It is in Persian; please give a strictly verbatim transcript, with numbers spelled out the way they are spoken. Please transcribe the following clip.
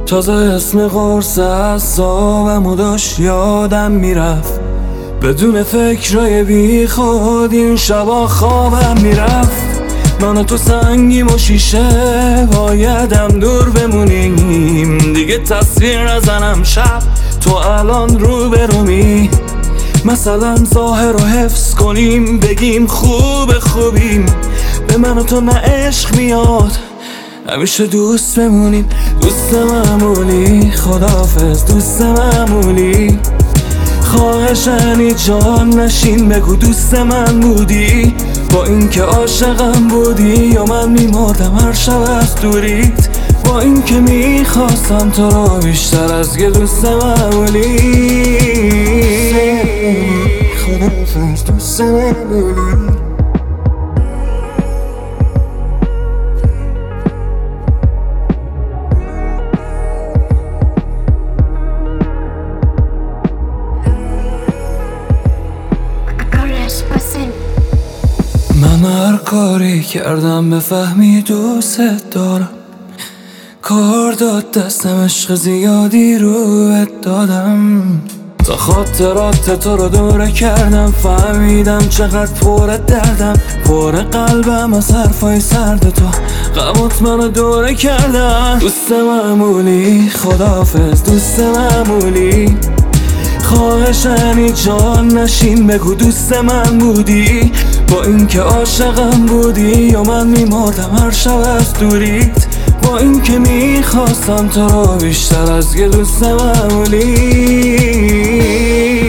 تازه اسم قرص اعصابمو داشت یادم میرفت، بدون فکرای بی خود این شبا خوابم میرفت. من و تو سنگیم و شیشه بایدم دور بمونیم، دیگه تصویر نزنم شب تو الان رو برومی. مثلا ظاهر رو حفظ کنیم بگیم خوب خوبیم، به من و تو نه عشق میاد همیشه دوست بمونیم. دوست معمولی خداحافظ دوست معمولی، خواهشنی جان نشین بگو دوست من بودی، با اینکه عاشقم بودی یا من میمردم هر شب از دوریت، با اینکه میخواستم تو رو بیشتر از یه دوست معمولی. خداحافظ دوست معمولی. من هر کاری کردم بفهمی دوست دارم، کار داد دستم عشق زیادی روت دادم، تا خاطرات تو رو دوره کردم فهمیدم چقدر پر دردم، پر قلبم از حرفای سرد تو غمات منو دوره کردم. دوست معمولی خداحافظ دوست معمولی، خواهشنی جان نشین بگو دوست من بودی، با اینکه عاشقم بودی یا من میمردم هر شب از دوریت، با اینکه میخواستم تو رو بیشتر از یه دوست معمولی.